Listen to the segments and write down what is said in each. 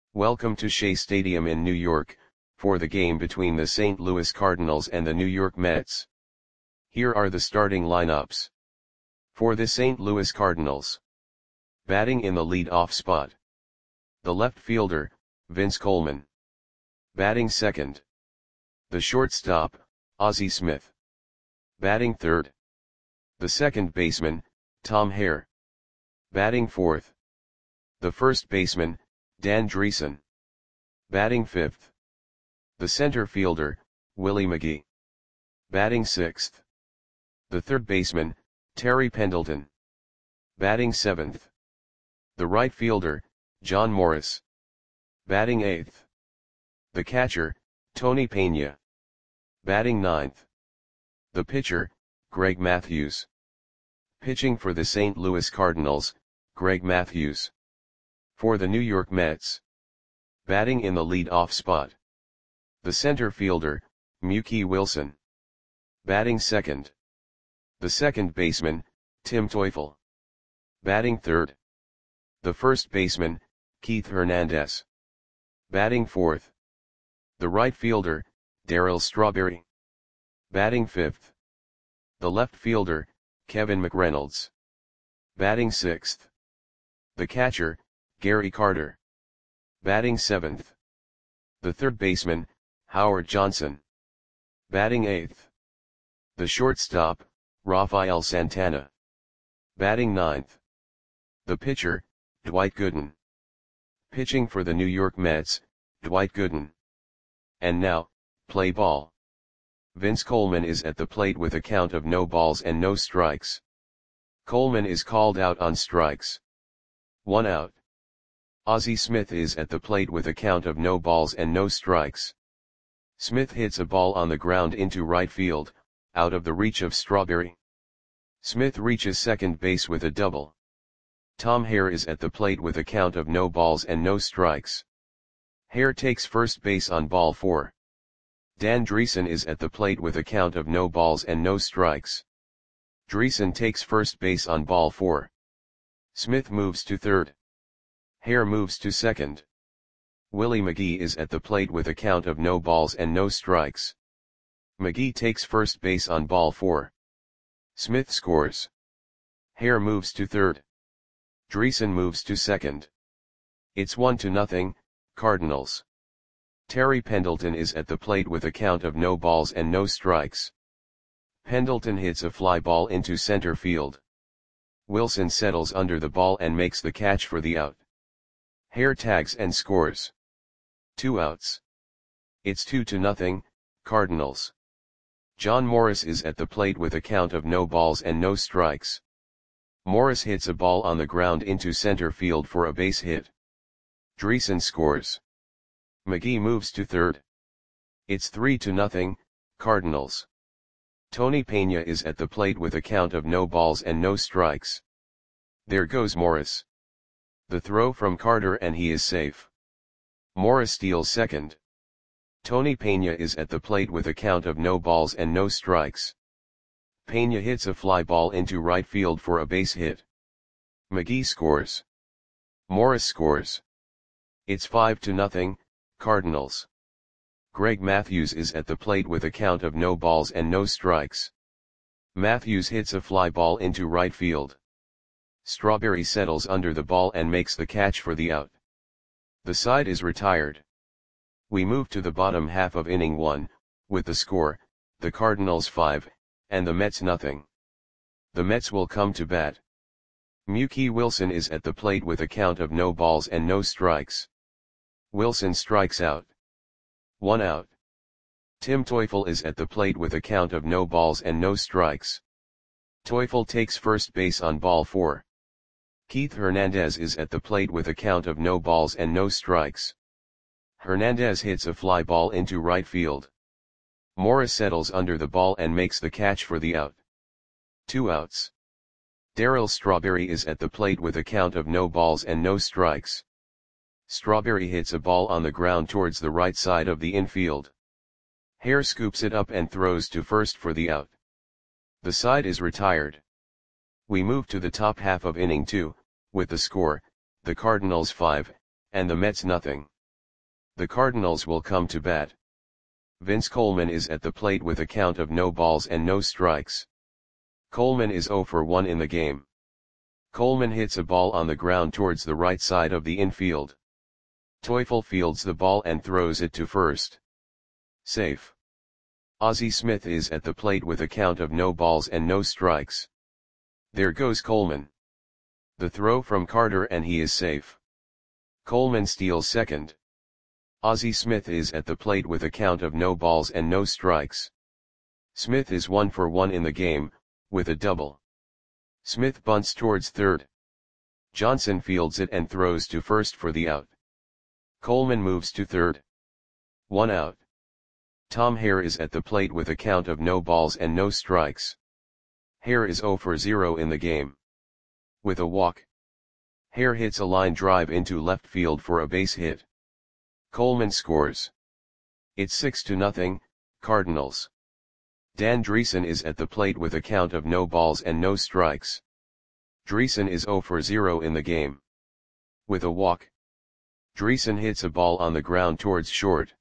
Welcome to Shea Stadium in New York, for the game between the St. Louis Cardinals and the New York Mets. Here are the starting lineups. For the St. Louis Cardinals. Batting in the lead-off spot. The left fielder, Vince Coleman. Batting second. The shortstop, Ozzie Smith. Batting third. The second baseman, Tom Hare. Batting fourth. The first baseman, Dan Driessen. Batting fifth. The center fielder, Willie McGee. Batting sixth. The third baseman, Terry Pendleton. Batting seventh. The right fielder, John Morris. Batting eighth. The catcher, Tony Pena. Batting ninth. The pitcher, Greg Matthews. Pitching for the St. Louis Cardinals, Greg Matthews. For the New York Mets. Batting in the lead-off spot. The center fielder, Mookie Wilson. Batting second. The second baseman, Tim Teufel. Batting third. The first baseman, Keith Hernandez. Batting fourth. The right fielder, Darryl Strawberry. Batting fifth. The left fielder, Kevin McReynolds. Batting sixth. The catcher, Gary Carter. Batting seventh. The third baseman, Howard Johnson. Batting eighth. The shortstop, Rafael Santana. Batting ninth. The pitcher, Dwight Gooden. Pitching for the New York Mets, Dwight Gooden. And now, play ball. Vince Coleman is at the plate with a count of no balls and no strikes. Coleman is called out on strikes. 1 out. Ozzie Smith is at the plate with a count of no balls and no strikes. Smith hits a ball on the ground into right field, out of the reach of Strawberry. Smith reaches second base with a double. Tom Hare is at the plate with a count of no balls and no strikes. Hare takes first base on ball 4. Dan Driessen is at the plate with a count of no balls and no strikes. Driessen takes first base on ball 4. Smith moves to third. Hare moves to second. Willie McGee is at the plate with a count of no balls and no strikes. McGee takes first base on ball 4. Smith scores. Hare moves to third. Driessen moves to second. It's 1-0, Cardinals. Terry Pendleton is at the plate with a count of no balls and no strikes. Pendleton hits a fly ball into center field. Wilson settles under the ball and makes the catch for the out. Hare tags and scores. 2 outs. It's 2-0, Cardinals. John Morris is at the plate with a count of no balls and no strikes. Morris hits a ball on the ground into center field for a base hit. Driessen scores. McGee moves to third. It's 3-0, Cardinals. Tony Pena is at the plate with a count of no balls and no strikes. There goes Morris. The throw from Carter and he is safe. Morris steals second. Tony Pena is at the plate with a count of no balls and no strikes. Pena hits a fly ball into right field for a base hit. McGee scores. Morris scores. It's 5-0, Cardinals. Greg Matthews is at the plate with a count of no balls and no strikes. Matthews hits a fly ball into right field. Strawberry settles under the ball and makes the catch for the out. The side is retired. We move to the bottom half of inning 1, with the score, the Cardinals 5, and the Mets nothing. The Mets will come to bat. Mookie Wilson is at the plate with a count of no balls and no strikes. Wilson strikes out. 1 out. Tim Teufel is at the plate with a count of no balls and no strikes. Teufel takes first base on ball 4. Keith Hernandez is at the plate with a count of no balls and no strikes. Hernandez hits a fly ball into right field. Morris settles under the ball and makes the catch for the out. 2 outs. Darryl Strawberry is at the plate with a count of no balls and no strikes. Strawberry hits a ball on the ground towards the right side of the infield. Hare scoops it up and throws to first for the out. The side is retired. We move to the top half of inning 2, with the score, the Cardinals 5, and the Mets nothing. The Cardinals will come to bat. Vince Coleman is at the plate with a count of no balls and no strikes. Coleman is 0 for 1 in the game. Coleman hits a ball on the ground towards the right side of the infield. Teufel fields the ball and throws it to first. Safe. Ozzie Smith is at the plate with a count of no balls and no strikes. There goes Coleman. The throw from Carter and he is safe. Coleman steals second. Ozzie Smith is at the plate with a count of no balls and no strikes. Smith is 1 for 1 in the game, with a double. Smith bunts towards third. Johnson fields it and throws to first for the out. Coleman moves to third. 1 out. Tom Hare is at the plate with a count of no balls and no strikes. Hare is 0 for 0 in the game. With a walk. Hare hits a line drive into left field for a base hit. Coleman scores. It's 6-0, Cardinals. Dan Dreesen is at the plate with a count of no balls and no strikes. Dreesen is 0 for 0 in the game. With a walk. Dreesen hits a ball on the ground towards short.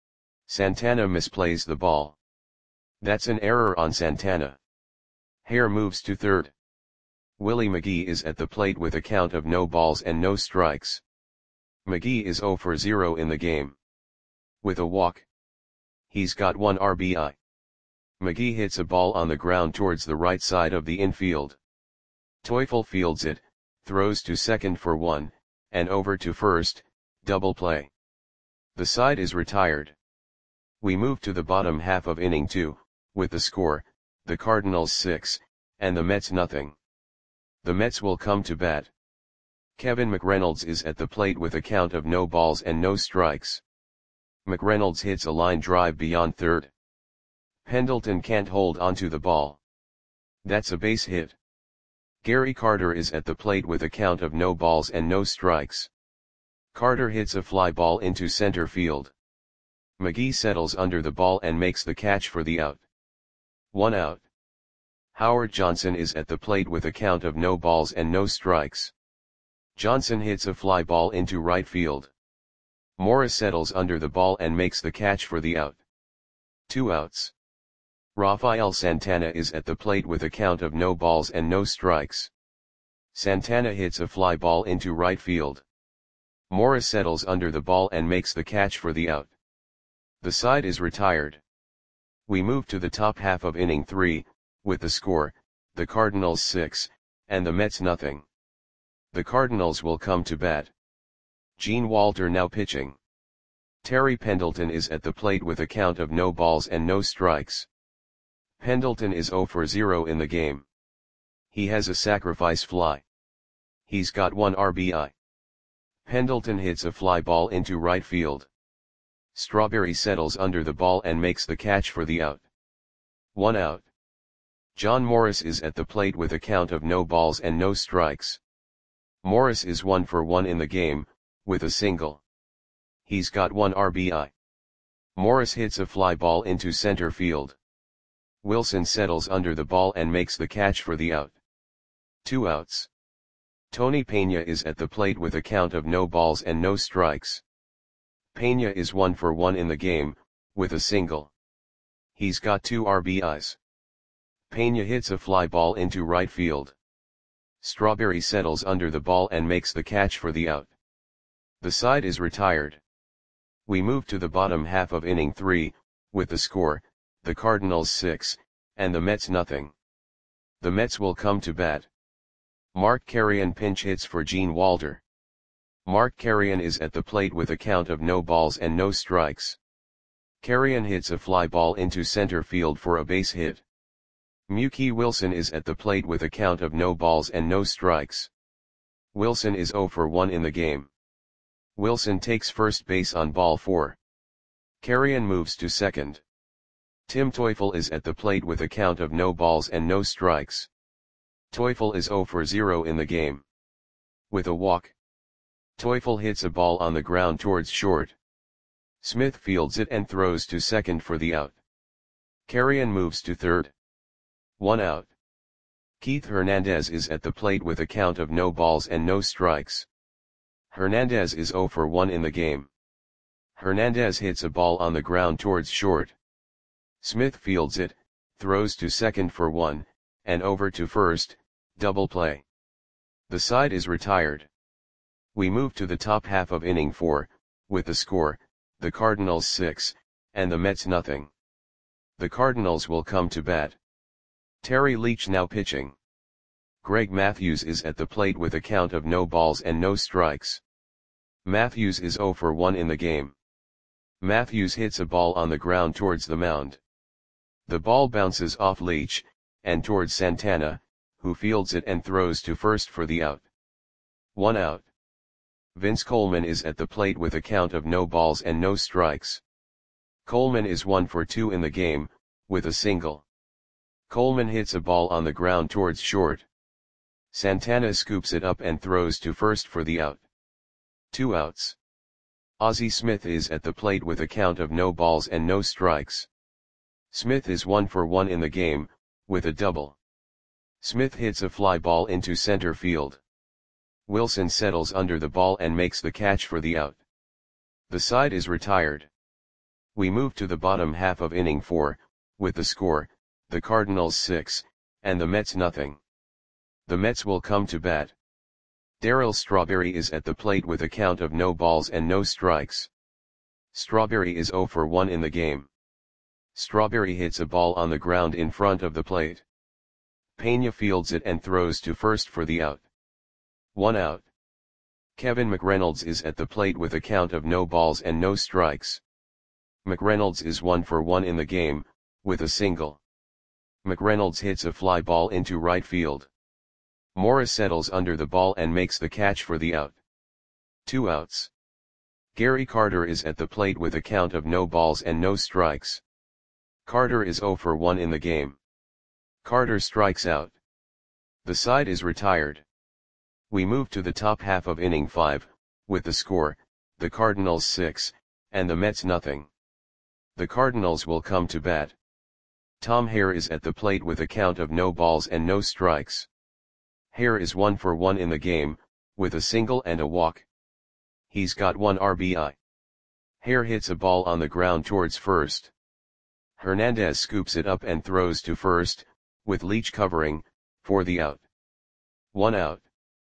Santana misplays the ball. That's an error on Santana. Hare moves to third. Willie McGee is at the plate with a count of no balls and no strikes. McGee is 0 for 0 in the game. With a walk. He's got 1 RBI. McGee hits a ball on the ground towards the right side of the infield. Teufel fields it, throws to second for 1, and over to first, double play. The side is retired. We move to the bottom half of inning 2, with the score, the Cardinals 6, and the Mets nothing. The Mets will come to bat. Kevin McReynolds is at the plate with a count of no balls and no strikes. McReynolds hits a line drive beyond third. Pendleton can't hold onto the ball. That's a base hit. Gary Carter is at the plate with a count of no balls and no strikes. Carter hits a fly ball into center field. McGee settles under the ball and makes the catch for the out. 1 out. Howard Johnson is at the plate with a count of no balls and no strikes. Johnson hits a fly ball into right field. Morris settles under the ball and makes the catch for the out. 2 outs. Rafael Santana is at the plate with a count of no balls and no strikes. Santana hits a fly ball into right field. Morris settles under the ball and makes the catch for the out. The side is retired. We move to the top half of inning 3, with the score, the Cardinals 6, and the Mets nothing. The Cardinals will come to bat. Gene Walter now pitching. Terry Pendleton is at the plate with a count of no balls and no strikes. Pendleton is 0 for 0 in the game. He has a sacrifice fly. He's got 1 RBI. Pendleton hits a fly ball into right field. Strawberry settles under the ball and makes the catch for the out. 1 out. John Morris is at the plate with a count of no balls and no strikes. Morris is 1 for 1 in the game, with a single. He's got 1 RBI. Morris hits a fly ball into center field. Wilson settles under the ball and makes the catch for the out. 2 outs. Tony Pena is at the plate with a count of no balls and no strikes. Pena is 1 for 1 in the game, with a single. He's got 2 RBIs. Pena hits a fly ball into right field. Strawberry settles under the ball and makes the catch for the out. The side is retired. We move to the bottom half of inning 3, with the score, the Cardinals 6, and the Mets nothing. The Mets will come to bat. Mark Carrion pinch hits for Gene Walter. Mark Carrion is at the plate with a count of no balls and no strikes. Carrion hits a fly ball into center field for a base hit. Mookie Wilson is at the plate with a count of no balls and no strikes. Wilson is 0 for 1 in the game. Wilson takes first base on ball 4. Carrion moves to second. Tim Teufel is at the plate with a count of no balls and no strikes. Teufel is 0 for 0 in the game. With a walk. Teufel hits a ball on the ground towards short. Smith fields it and throws to second for the out. Carrion moves to third. 1 out. Keith Hernandez is at the plate with a count of no balls and no strikes. Hernandez is 0 for 1 in the game. Hernandez hits a ball on the ground towards short. Smith fields it, throws to second for one, and over to first, double play. The side is retired. We move to the top half of inning 4, with the score, the Cardinals 6, and the Mets nothing. The Cardinals will come to bat. Terry Leach now pitching. Greg Matthews is at the plate with a count of no balls and no strikes. Matthews is 0 for 1 in the game. Matthews hits a ball on the ground towards the mound. The ball bounces off Leach, and towards Santana, who fields it and throws to first for the out. 1 out. Vince Coleman is at the plate with a count of no balls and no strikes. Coleman is 1 for 2 in the game, with a single. Coleman hits a ball on the ground towards short. Santana scoops it up and throws to first for the out. 2 outs. Ozzie Smith is at the plate with a count of no balls and no strikes. Smith is 1 for 1 in the game, with a double. Smith hits a fly ball into center field. Wilson settles under the ball and makes the catch for the out. The side is retired. We move to the bottom half of inning 4, with the score, the Cardinals 6, and the Mets nothing. The Mets will come to bat. Darryl Strawberry is at the plate with a count of no balls and no strikes. Strawberry is 0 for 1 in the game. Strawberry hits a ball on the ground in front of the plate. Pena fields it and throws to first for the out. 1 out. Kevin McReynolds is at the plate with a count of no balls and no strikes. McReynolds is 1 for 1 in the game, with a single. McReynolds hits a fly ball into right field. Morris settles under the ball and makes the catch for the out. 2 outs. Gary Carter is at the plate with a count of no balls and no strikes. Carter is 0 for 1 in the game. Carter strikes out. The side is retired. We move to the top half of inning 5, with the score, the Cardinals 6, and the Mets nothing. The Cardinals will come to bat. Tom Hare is at the plate with a count of no balls and no strikes. Hare is 1 for 1 in the game, with a single and a walk. He's got 1 RBI. Hare hits a ball on the ground towards first. Hernandez scoops it up and throws to first, with Leach covering, for the out. 1 out.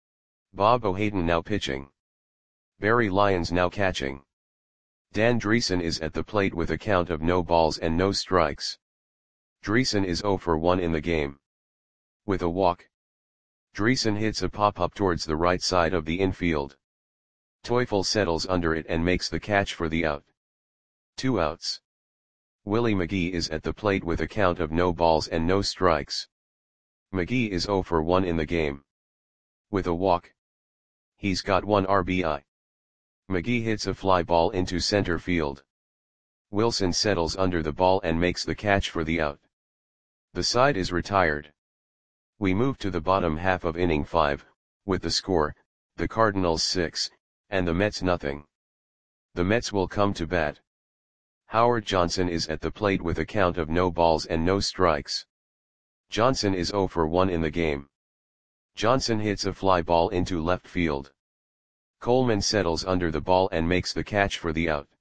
Bob O'Haden now pitching. Barry Lyons now catching. Dan Dreesen is at the plate with a count of no balls and no strikes. Dreesen is 0 for 1 in the game. With a walk. Dreesen hits a pop-up towards the right side of the infield. Teufel settles under it and makes the catch for the out. 2 outs. Willie McGee is at the plate with a count of no balls and no strikes. McGee is 0 for 1 in the game. With a walk. He's got 1 RBI. McGee hits a fly ball into center field. Wilson settles under the ball and makes the catch for the out. The side is retired. We move to the bottom half of inning 5, with the score, the Cardinals 6, and the Mets nothing. The Mets will come to bat. Howard Johnson is at the plate with a count of no balls and no strikes. Johnson is 0 for 1 in the game. Johnson hits a fly ball into left field. Coleman settles under the ball and makes the catch for the out.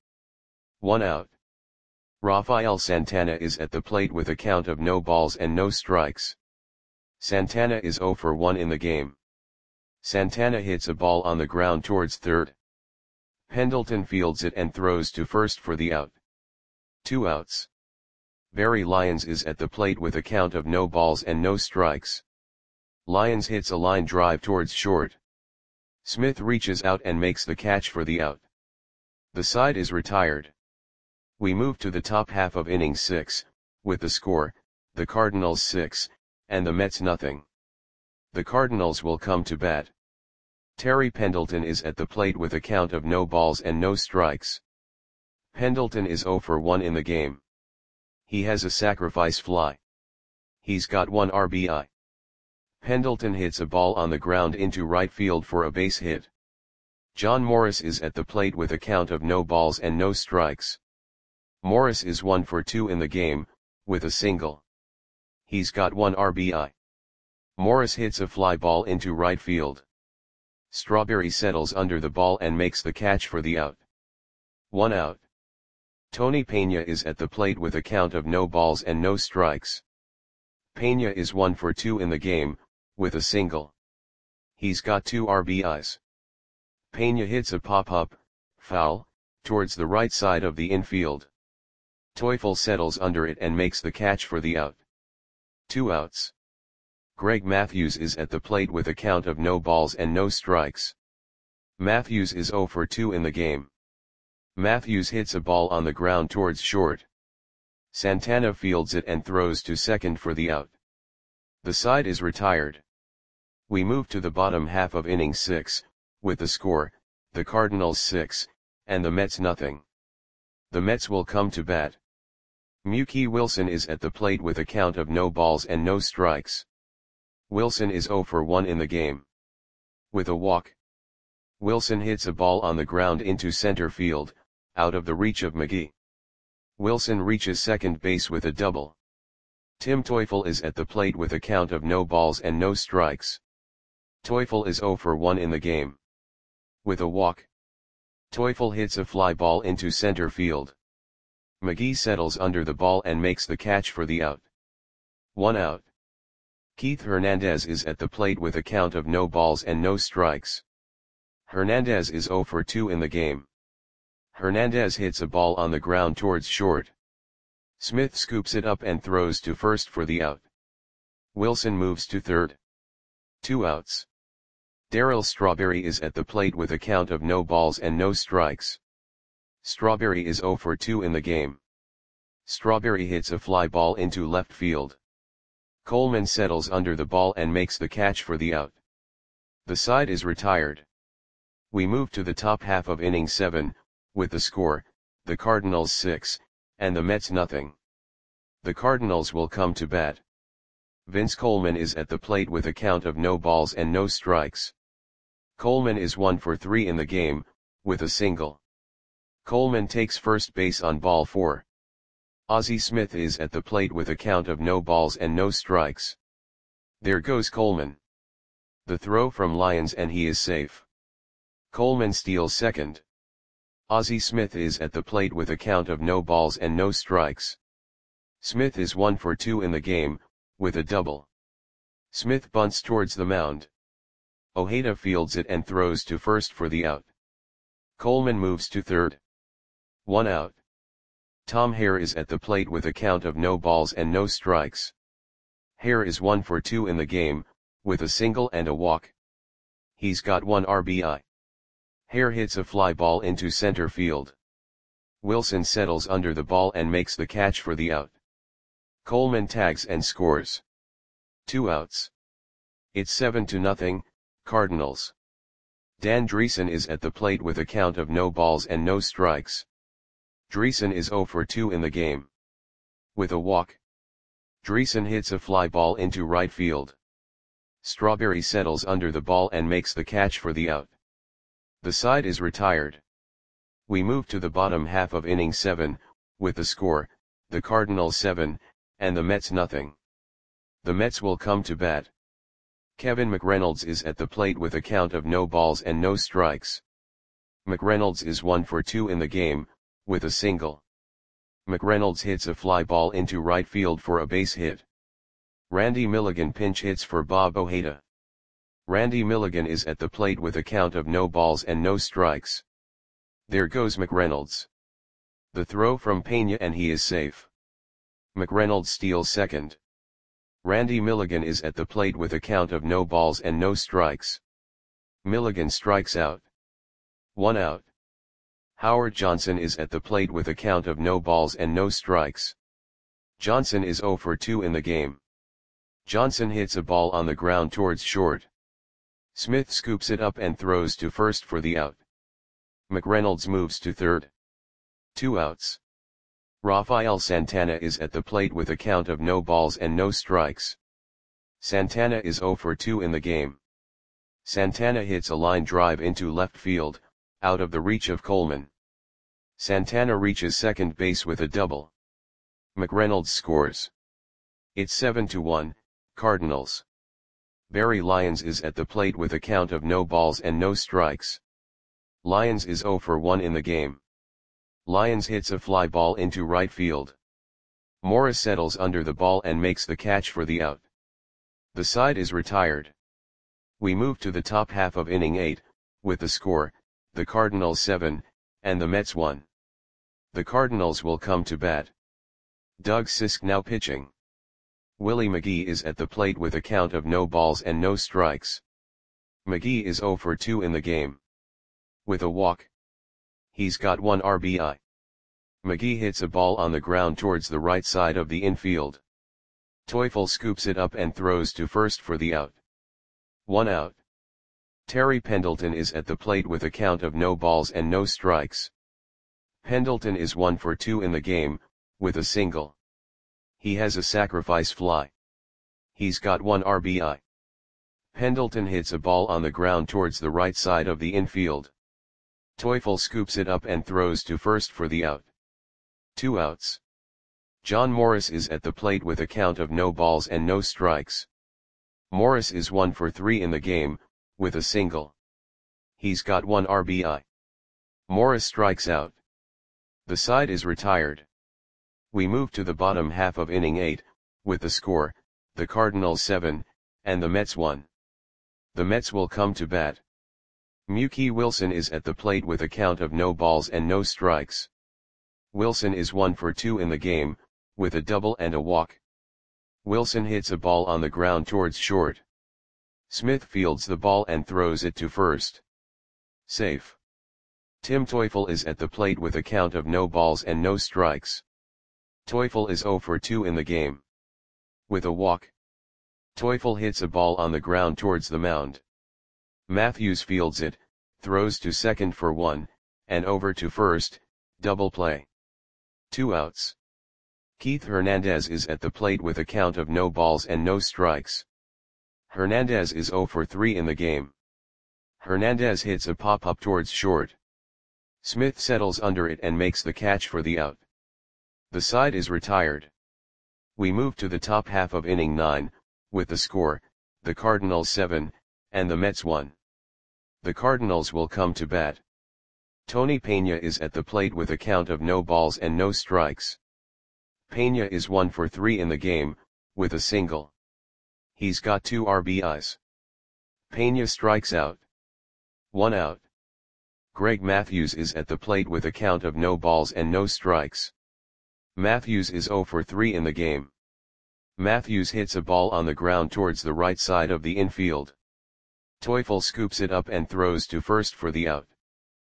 1 out. Rafael Santana is at the plate with a count of no balls and no strikes. Santana is 0 for 1 in the game. Santana hits a ball on the ground towards third. Pendleton fields it and throws to first for the out. 2 outs. Barry Lyons is at the plate with a count of no balls and no strikes. Lyons hits a line drive towards short. Smith reaches out and makes the catch for the out. The side is retired. We move to the top half of inning 6, with the score, the Cardinals 6, and the Mets nothing. The Cardinals will come to bat. Terry Pendleton is at the plate with a count of no balls and no strikes. Pendleton is 0 for 1 in the game. He has a sacrifice fly. He's got 1 RBI. Pendleton hits a ball on the ground into right field for a base hit. John Morris is at the plate with a count of no balls and no strikes. Morris is 1 for 2 in the game, with a single. He's got 1 RBI. Morris hits a fly ball into right field. Strawberry settles under the ball and makes the catch for the out. 1 out. Tony Peña is at the plate with a count of no balls and no strikes. Peña is 1 for 2 in the game, with a single. He's got 2 RBIs. Peña hits a pop-up, foul, towards the right side of the infield. Teufel settles under it and makes the catch for the out. 2 outs. Greg Matthews is at the plate with a count of no balls and no strikes. Matthews is 0 for 2 in the game. Matthews hits a ball on the ground towards short. Santana fields it and throws to second for the out. The side is retired. We move to the bottom half of inning 6, with the score, the Cardinals 6, and the Mets nothing. The Mets will come to bat. Mookie Wilson is at the plate with a count of no balls and no strikes. Wilson is 0 for 1 in the game. With a walk. Wilson hits a ball on the ground into center field, out of the reach of McGee. Wilson reaches second base with a double. Tim Teufel is at the plate with a count of no balls and no strikes. Teufel is 0 for 1 in the game. With a walk. Teufel hits a fly ball into center field. McGee settles under the ball and makes the catch for the out. 1 out. Keith Hernandez is at the plate with a count of no balls and no strikes. Hernandez is 0 for 2 in the game. Hernandez hits a ball on the ground towards short. Smith scoops it up and throws to first for the out. Wilson moves to third. 2 outs. Darryl Strawberry is at the plate with a count of no balls and no strikes. Strawberry is 0 for 2 in the game. Strawberry hits a fly ball into left field. Coleman settles under the ball and makes the catch for the out. The side is retired. We move to the top half of inning 7, with the score, the Cardinals 6, and the Mets nothing. The Cardinals will come to bat. Vince Coleman is at the plate with a count of no balls and no strikes. Coleman is 1 for 3 in the game, with a single. Coleman takes first base on ball 4. Ozzie Smith is at the plate with a count of no balls and no strikes. There goes Coleman. The throw from Lyons and he is safe. Coleman steals second. Ozzie Smith is at the plate with a count of no balls and no strikes. Smith is 1 for 2 in the game, with a double. Smith bunts towards the mound. Ojeda fields it and throws to first for the out. Coleman moves to third. 1 out. Tom Hare is at the plate with a count of no balls and no strikes. Hare is 1 for 2 in the game, with a single and a walk. He's got 1 RBI. Hare hits a fly ball into center field. Wilson settles under the ball and makes the catch for the out. Coleman tags and scores. 2 outs. It's 7-0, Cardinals. Dan Dreesen is at the plate with a count of no balls and no strikes. Dreesen is 0 for 2 in the game. With a walk. Dreesen hits a fly ball into right field. Strawberry settles under the ball and makes the catch for the out. The side is retired. We move to the bottom half of inning 7, with the score, the Cardinals 7, and the Mets nothing. The Mets will come to bat. Kevin McReynolds is at the plate with a count of no balls and no strikes. McReynolds is 1 for 2 in the game, with a single. McReynolds hits a fly ball into right field for a base hit. Randy Milligan pinch hits for Bob Ojeda. Randy Milligan is at the plate with a count of no balls and no strikes. There goes McReynolds. The throw from Peña and he is safe. McReynolds steals second. Randy Milligan is at the plate with a count of no balls and no strikes. Milligan strikes out. 1 out. Howard Johnson is at the plate with a count of no balls and no strikes. Johnson is 0 for 2 in the game. Johnson hits a ball on the ground towards short. Smith scoops it up and throws to first for the out. McReynolds moves to third. 2 outs. Rafael Santana is at the plate with a count of no balls and no strikes. Santana is 0 for 2 in the game. Santana hits a line drive into left field, out of the reach of Coleman. Santana reaches second base with a double. McReynolds scores. It's 7-1, Cardinals. Barry Lyons is at the plate with a count of no balls and no strikes. Lyons is 0 for 1 in the game. Lyons hits a fly ball into right field. Morris settles under the ball and makes the catch for the out. The side is retired. We move to the top half of inning 8, with the score, the Cardinals 7, and the Mets 1. The Cardinals will come to bat. Doug Sisk now pitching. Willie McGee is at the plate with a count of no balls and no strikes. McGee is 0 for 2 in the game. With a walk. He's got 1 RBI. McGee hits a ball on the ground towards the right side of the infield. Teufel scoops it up and throws to first for the out. 1 out. Terry Pendleton is at the plate with a count of no balls and no strikes. Pendleton is 1 for 2 in the game, with a single. He has a sacrifice fly. He's got 1 RBI. Pendleton hits a ball on the ground towards the right side of the infield. Teufel scoops it up and throws to first for the out. 2 outs. John Morris is at the plate with a count of no balls and no strikes. Morris is 1 for 3 in the game, with a single. He's got 1 RBI. Morris strikes out. The side is retired. We move to the bottom half of inning 8, with the score, the Cardinals 7, and the Mets 1. The Mets will come to bat. Mookie Wilson is at the plate with a count of no balls and no strikes. Wilson is 1 for 2 in the game, with a double and a walk. Wilson hits a ball on the ground towards short. Smith fields the ball and throws it to first. Safe. Tim Teufel is at the plate with a count of no balls and no strikes. Teufel is 0 for 2 in the game. With a walk. Teufel hits a ball on the ground towards the mound. Matthews fields it, throws to second for 1, and over to first, double play. 2 outs. Keith Hernandez is at the plate with a count of no balls and no strikes. Hernandez is 0 for 3 in the game. Hernandez hits a pop-up towards short. Smith settles under it and makes the catch for the out. The side is retired. We move to the top half of inning 9, with the score, the Cardinals 7, and the Mets 1. The Cardinals will come to bat. Tony Peña is at the plate with a count of no balls and no strikes. Peña is 1 for 3 in the game, with a single. He's got 2 RBIs. Peña strikes out. 1 out. Greg Matthews is at the plate with a count of no balls and no strikes. Matthews is 0 for 3 in the game. Matthews hits a ball on the ground towards the right side of the infield. Teufel scoops it up and throws to first for the out.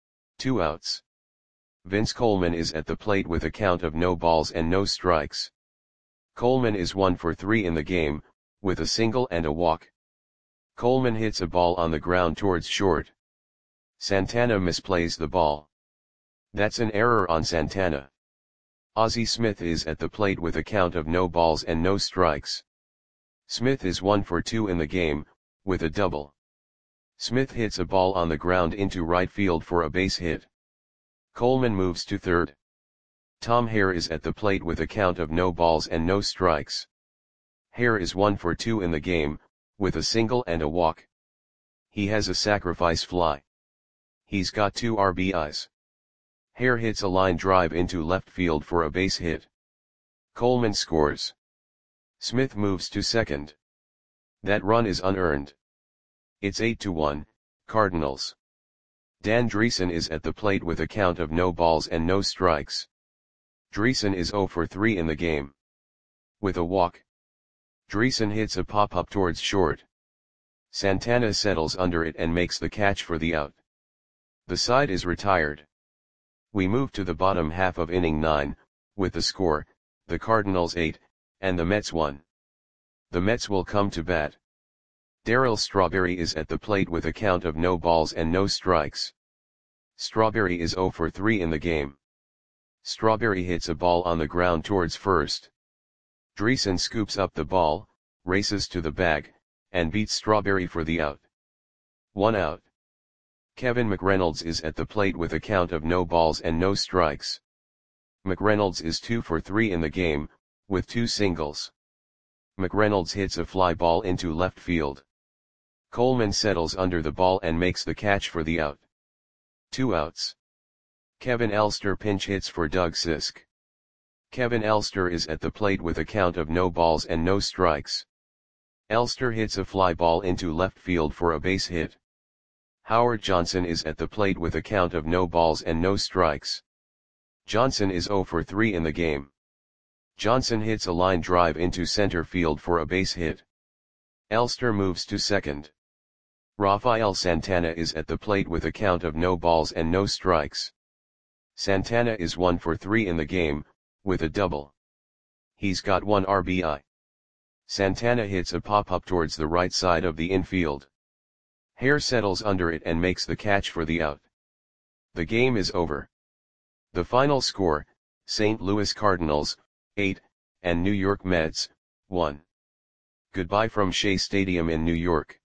2 outs. Vince Coleman is at the plate with a count of no balls and no strikes. Coleman is 1 for 3 in the game, with a single and a walk. Coleman hits a ball on the ground towards short. Santana misplays the ball. That's an error on Santana. Ozzie Smith is at the plate with a count of no balls and no strikes. Smith is 1 for 2 in the game, with a double. Smith hits a ball on the ground into right field for a base hit. Coleman moves to third. Tom Hare is at the plate with a count of no balls and no strikes. Hare is 1 for 2 in the game, with a single and a walk. He has a sacrifice fly. He's got 2 RBIs. Hare hits a line drive into left field for a base hit. Coleman scores. Smith moves to second. That run is unearned. It's 8-1, Cardinals. Dan Dreesen is at the plate with a count of no balls and no strikes. Dreesen is 0 for 3 in the game. With a walk. Dreesen hits a pop-up towards short. Santana settles under it and makes the catch for the out. The side is retired. We move to the bottom half of inning 9, with the score, the Cardinals 8, and the Mets 1. The Mets will come to bat. Darryl Strawberry is at the plate with a count of no balls and no strikes. Strawberry is 0 for 3 in the game. Strawberry hits a ball on the ground towards first. Dreesen scoops up the ball, races to the bag, and beats Strawberry for the out. 1 out. Kevin McReynolds is at the plate with a count of no balls and no strikes. McReynolds is 2 for 3 in the game, with 2 singles. McReynolds hits a fly ball into left field. Coleman settles under the ball and makes the catch for the out. 2 outs. Kevin Elster pinch hits for Doug Sisk. Kevin Elster is at the plate with a count of no balls and no strikes. Elster hits a fly ball into left field for a base hit. Howard Johnson is at the plate with a count of no balls and no strikes. Johnson is 0 for 3 in the game. Johnson hits a line drive into center field for a base hit. Elster moves to second. Rafael Santana is at the plate with a count of no balls and no strikes. Santana is 1 for 3 in the game, with a double. He's got 1 RBI. Santana hits a pop-up towards the right side of the infield. Hare settles under it and makes the catch for the out. The game is over. The final score, St. Louis Cardinals, 8, and New York Mets, 1. Goodbye from Shea Stadium in New York.